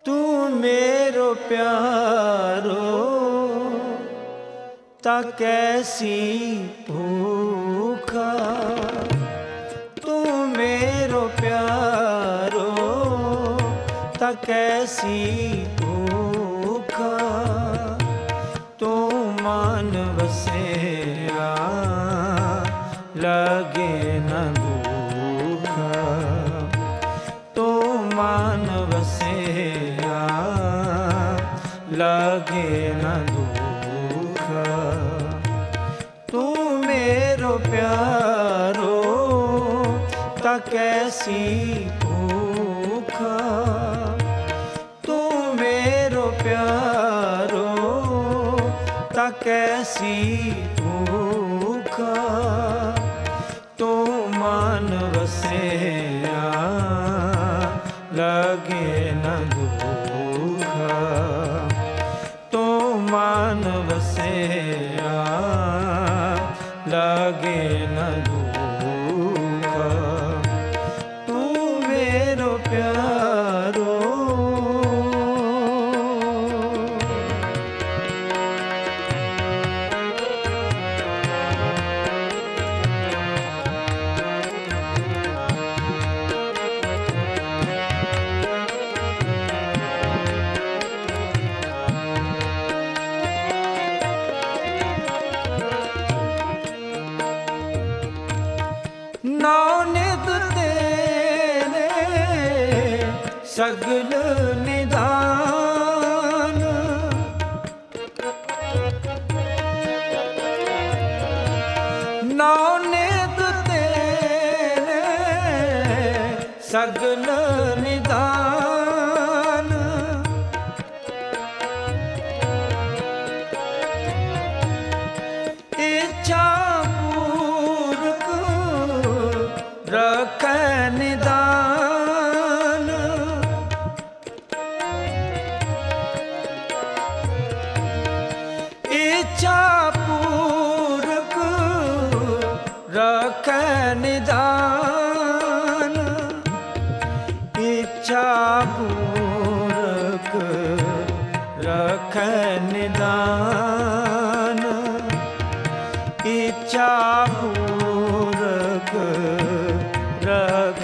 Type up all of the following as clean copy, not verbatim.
तू मेरो प्यारो ता कैसी भूखा, तू मेरो प्यारो ता कैसी भूखा, तू मान बसेरा लगे न दुखा, तू मान बसेरा लगे न दुखा, तू मेरो प्यारो ता कैसी भूखा, तू मेरो प्यारो ता कैसी भूखा, तू मान बसेरा लगे न दुखा, तू मान बसेरा लगे न दुखा, तू मेरो प्यारो। नौनित तेरे सगल निदान, नौनित तेरे सगल निदान, इच्छा रख निदान, इच्छा पूरक रख निदान, इच्छा पूरक रख निदान, इच्छा पूरक रख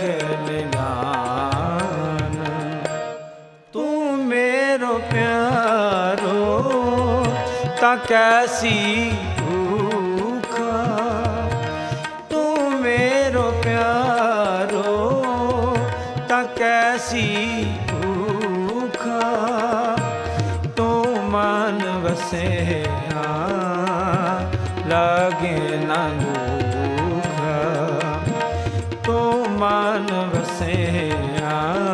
निदान, तू मेरो प्यारो ता कैसी भूखा, तू मेरो प्यारो ता कैसी भूखा, तू मान बसेरा लगे न दुखा, तू मान बसेरा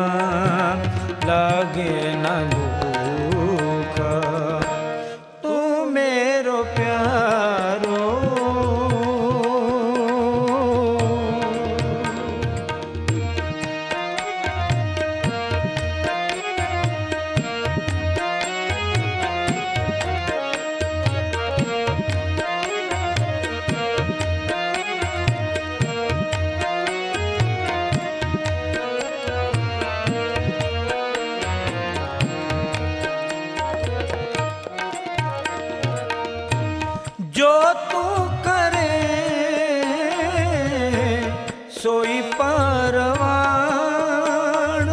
लगे न दुखा, तू मेरो प्यारो। जो तू करे सोई परवान,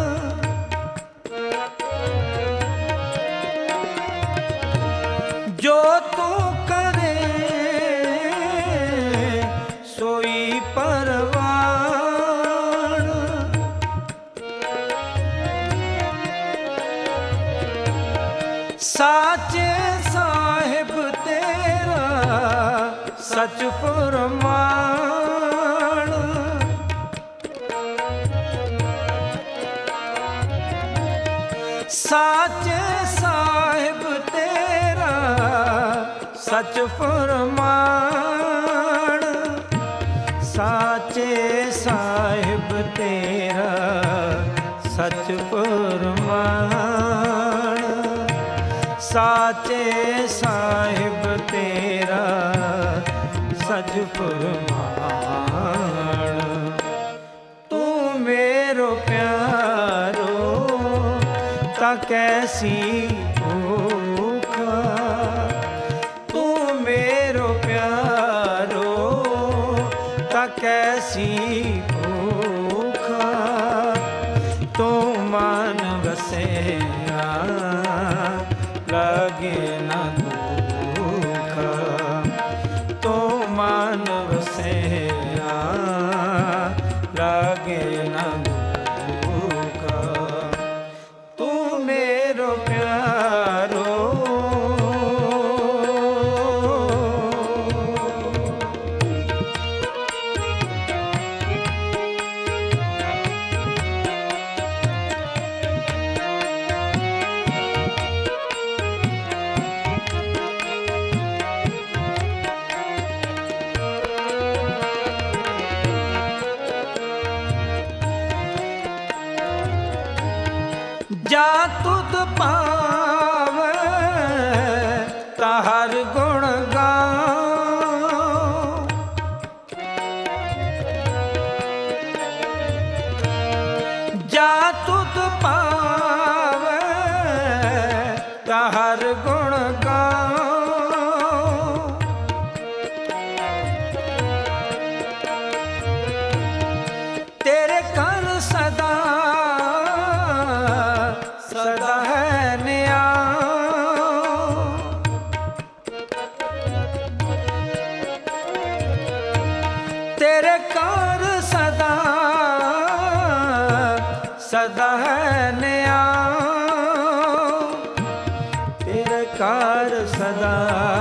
जो तू करे सोई परवान, साचे साहिब तेरा सच फरमान, साचे साहिब तेरा सच फरमान, साचे साहिब तेरा सच फरमान, साचे साहिब तेरा सच फरमान, तू मेरो प्यारो ता कैसी भूखा। तू मेरो प्यारो ता कैसी भूखा। तू मान बसेया लगे न दुख। तू मान बसेया लगे न दुख। तू मेरो प्यारो जा तुध पावे ताहर गुण गाऊं। जा तुध पावे ताहर गुण गाऊं। तेरे कर सदा सदा है न्याय। तेरे कर सदा सदा है न्याय। तेरे कर सदा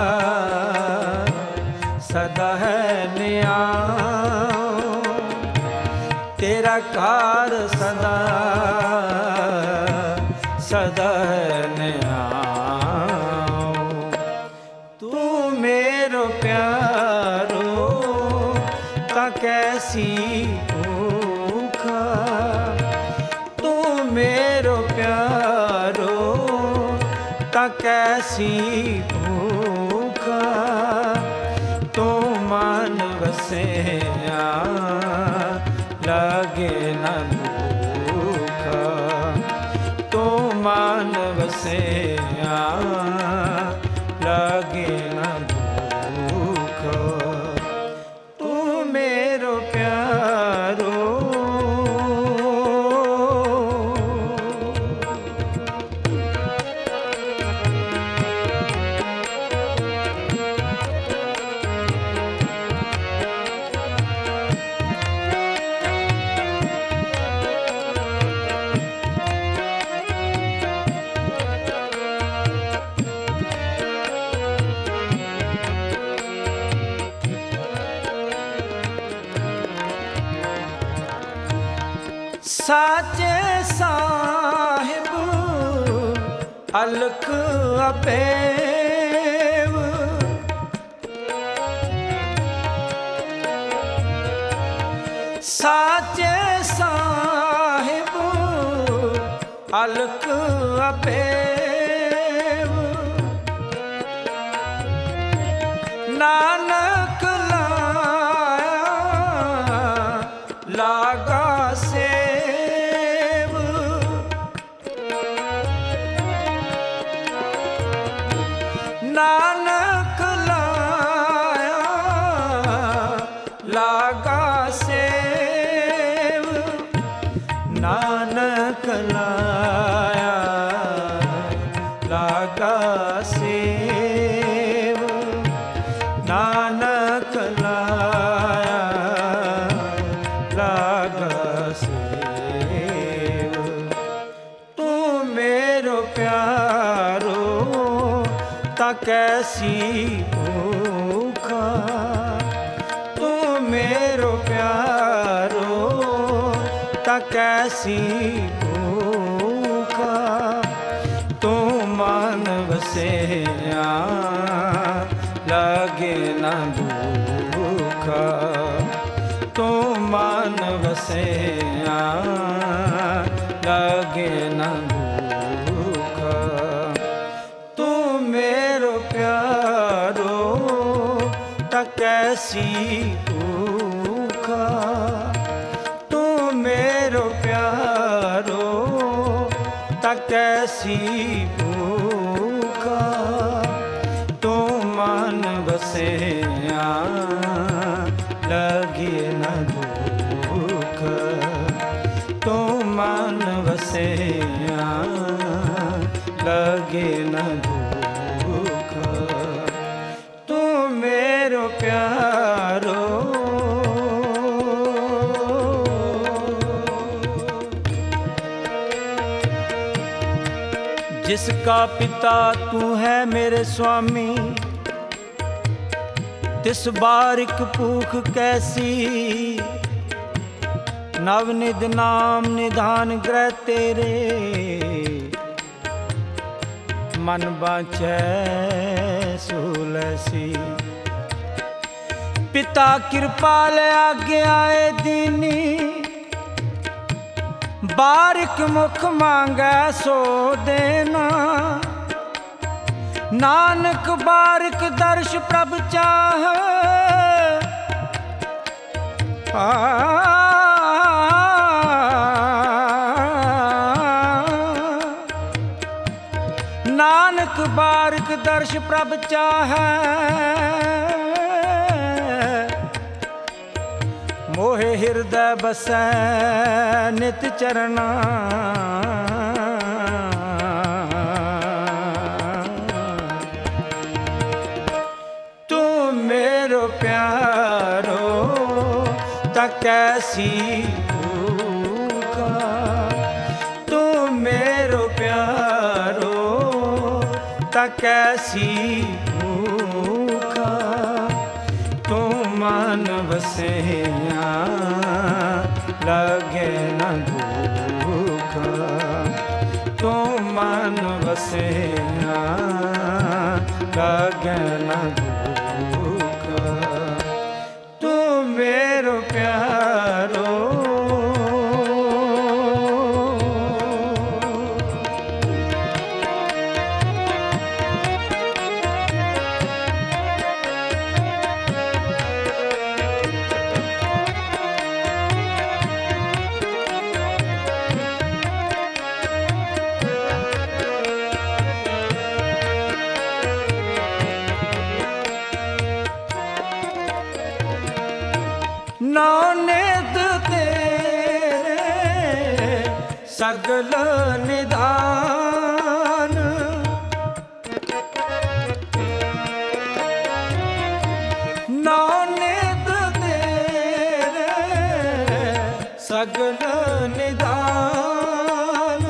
सदा है न्याय। तेरा कार सदा सदा न्याय। तू मेरो प्यारो ता कैसी भूखा। तू मेरो प्यारो ता कैसी भूखा। तू मान बसेया लगे न दुख। तू मान बसेया लगे न दुख। तू मेरो प्यारो साचे साहिब अलख अपेव। साचे साहिब अलख अपेव। नानक लाया लागा सेव। नानक लाया लागा सेव। नानक लाया लागा सेव। नानक लाया लागा सेव। तू मेरो प्यारो ता कैसी भूखा। तू मेरो प्यारो ता कैसी भूखा। तू मान बसेया लगे न दुख। तू मान बसेया लगे न दुख। तू मेरो प्यारो ता कैसी भूखा। तू मेरो प्यारो ता कैसी भूखा तू मन बसिया लगे न दुख तू मन बसिया लगे न दुख तू मेरो प्यारो जिसका पिता तू है मेरे स्वामी तिस बारिक भूख कैसी नवनिध नाम निधान ग्रह तेरे मन बाँचै सुलसी पिता कृपाल आज्ञाए दीनी बारिक मुख मांगै सो देना नानक बारिक दर्श प्रभ चाह नानक बारिक दर्श प्रभ चाह मोहे हृदय बसै नित चरना तू मेरो प्यारो ता कैसी भूखा तू मेरो प्यारो ता कैसी भूखा तू मन बसिया लगे न दुख तू मन बसिया लगे न दुख तू मेरो प्यारो नौनिध तेरे सगल निधान नौनिध तेरे सगल निधान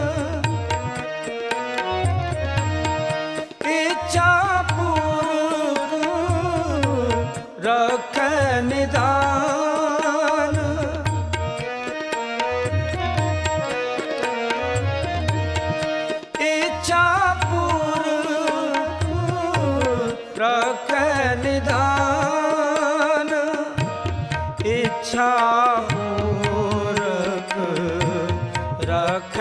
इच्छा पूर्व रख निधान रख निधान इच्छा पूरक रख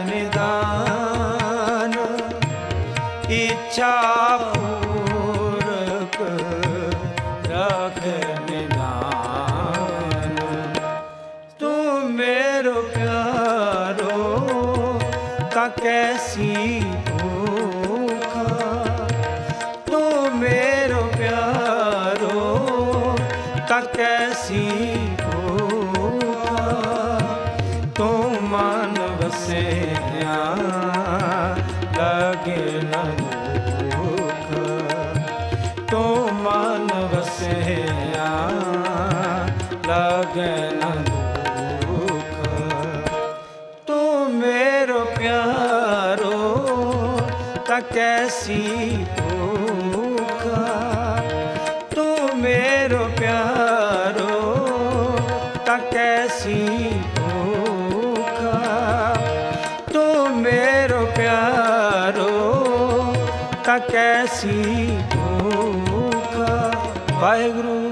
निधान इच्छा पूरक रख निधान तू मेरो प्यारो ता कैसी मेरो प्यारो ता कैसी भूखा तू मन बसिया लगे न दुख तू मन बसिया लगे न दुख तू मेरो प्यारो ता कैसी तू मेरो प्यारो ता कैसी भूखा तू मेरो प्यारो ता कैसी भूखा वाहिगुरु